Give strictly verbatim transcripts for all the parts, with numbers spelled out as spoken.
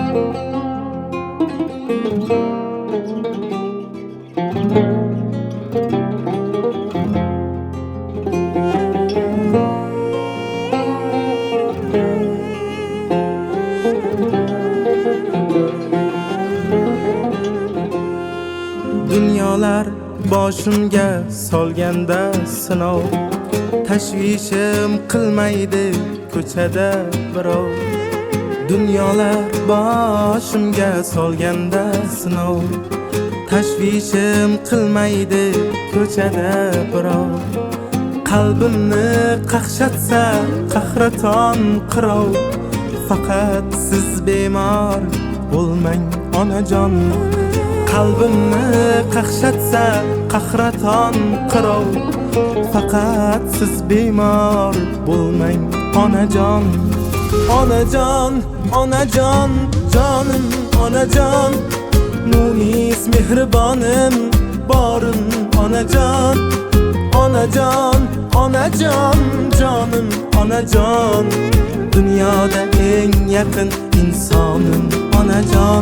Dunyolar boshimga solganda sinov, tashvishim qilmaydi ko'chada birov. Dunyolar boshimga solganda sinov, tashvishim qilmaydi ko'chada birov. Qalbimni qaqshatsa qahraton qirov, faqat siz bemor bo'lmang onajon. Qalbimni qaqshatsa qahraton qirov, faqat siz bemor bo'lmang onajon. Onajon, onajon, jonim onajon, munis mehribonim borim onajon. Onajon, onajon, jonim onajon, dunyoda eng yaqin insonim onajon.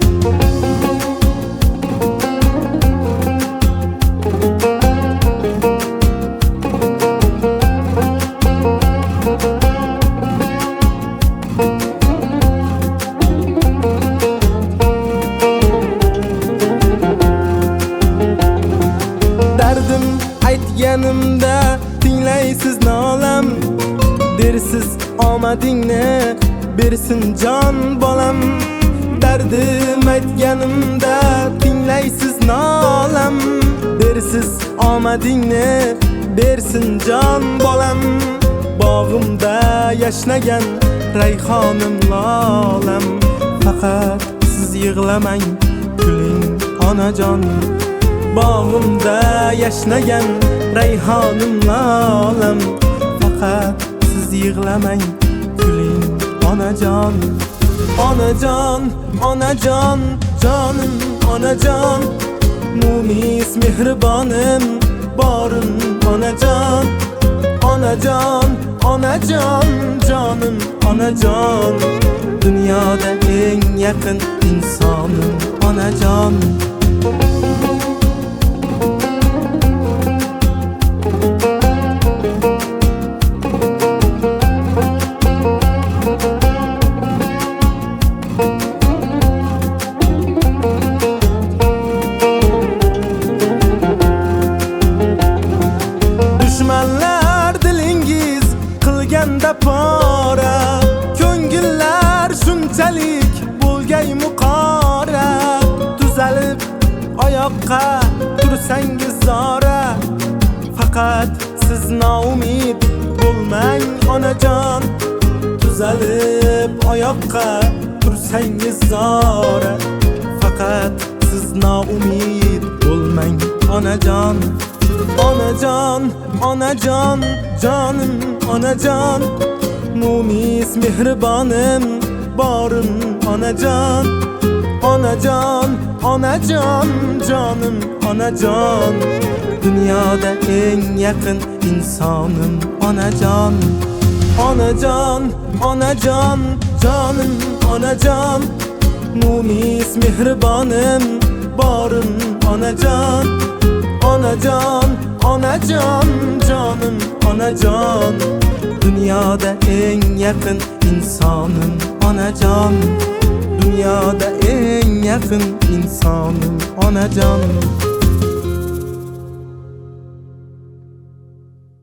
Dardim aytganimda tinglaysiz nolam, dersiz omadingni bersin jon bolam. Dardim aytganimda tinglaysiz nolam, dersiz omadingni bersin jon bolam. Bog'imda yashnagan rayhonim lolam, faqat siz yig'lamang kuling onajon. Bog'imda yashnagan rayhonim lolam, faqat siz yig'lamang kuling onajon. Onajon, onajon, jonim onajon, munis mehribonim borim onajon. Onajon, onajon, jonim onajon, dunyoda eng yaqin insonim onajon. Dushmanlar dilingiz qilganda pora, ko'ngillar shunchalik bo'lgay muqora. Tuzalib oyoqqa tursangiz zora, faqat siz noumid bo'lmang onajon. Tuzalib oyoqqa tursangiz zora, faqat siz noumid bo'lmang onajon. Onajon, onajon, jonim onajon, munis mehribonim borim onajon. Onajon, onajon, jonim onajon, dunyoda eng yaqin insonim onajon. Onajon, onajon, jonim onajon, munis mehribonim borim onajon. Onajon, onajon, jonim onajon, dunyoda eng yaqin insonim onajon. Dunyoda eng yaqin insonim onajon.